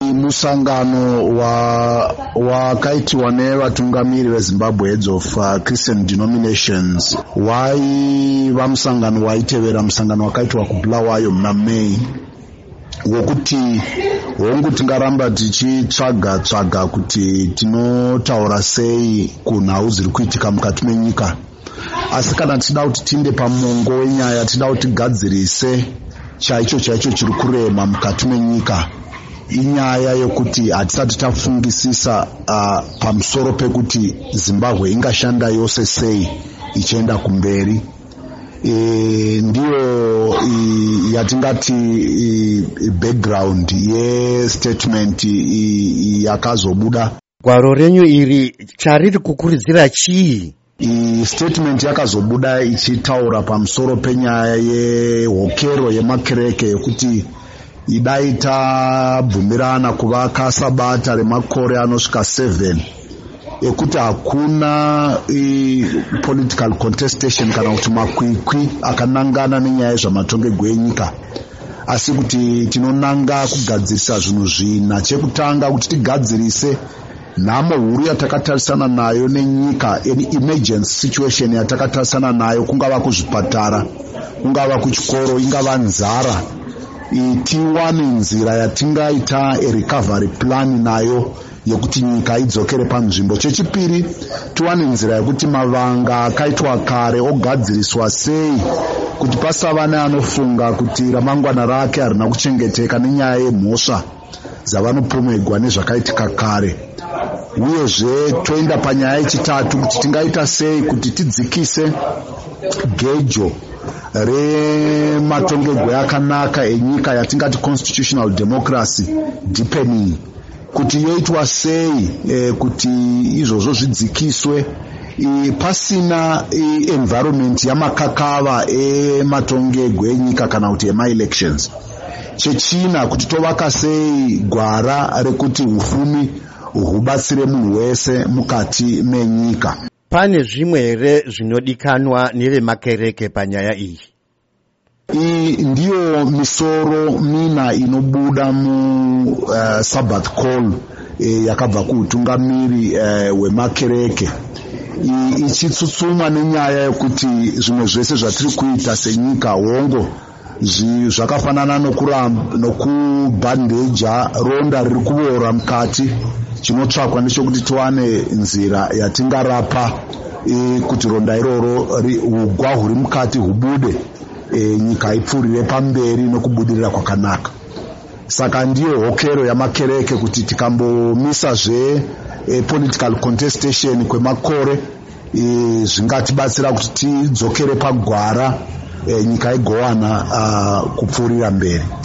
musangano wakaitiwa nevatungamiri veZimbabwe Heads of Christian Denominations waiva musangano waitevera musangano wakaitwa kuBulawayo muna May, wokuti hongu tingaramba tichitsvaga kuti tinotaura sei kunhau dziri kuitika mukati menyika, asi kana tida kuti tinde pamongo wenyaya, tida kuti tigadzirise chaicho chiri kurema mukati menyika, inyaya yokuti hatisati tafungisisa pamusoro pekuti Zimbabwe ingashanda yose sei ichienda kumberi. Ndiyo yatingati background yestatement yakazobuda. Gwaro renyu iri chariri kukurudzira chii? Statement yakazobuda ichitaura pamusoro penyaya yehokero yemakereke yekuti idaita bvumirana kuvaka sabata remakore anosvika 7 yekuti hakuna political contestation kana kuti makwikwi akanangana nenyaya yezvamatongerwo enyika, asi kuti tinonanga kugadzirisa zvinhu zvina. Chekutanga kuti tigadzirise nhamo huru yatakatarisana nayo nenyika, emergency situation yatakatarisana nayo, kungava kuzvipatara, kungava kuchikoro, ingava nzara, tiwane nzira yatingaita recovery plan nayo yekuti nyika idzokere panzvimbo. Chechipiri, tiwane nzira yekuti mavanga akaitwa kare ogadziriswa sei kuti pasava neanofunga kuti ramangwana rake harina kuchengeteka nenyaya yemhosva dzavanopomegwa nezvakaitika kare. Uyezve toenda panyaya yechitatu kuti tingaita sei kuti tidzikise gejo rematongerwo akanaka enyika yatingati constitutional democracy deepening, kuti yoitwa sei kuti izvozvo zvidzikiswe pasina environment yamakakava ematongerwo enyika kana kuti ema-elections. Chechina, kuti tovaka sei gwara rekuti ufumi hubatsire munhu wese mukati menyika. Pane zvimwe here zvinodikanwa nevemakereke panyaya iyi? Ndiyo misoro mina inobuda mu Sabbath call yakabva kuutungamiri wemakereke, ichitsutsuma nenyaya yekuti zvimwe zvese zvatiri kuita senyika hongo zvakafanana nokubhandeja ronda riri kuboora mukati. Chinotsvakwa ndechekuti tiwane nzira yatingarapa kuti ronda iroro ugwa huri mukati hubude, nyika ipfuurire pamberi nokubudirira kwakanaka. Saka ndiyo hokero yamakereke kuti tikambomisa political contestation kwemakore zvingatibatsira kuti tidzokere pagwara, nyika igowana kupfuurira mberi.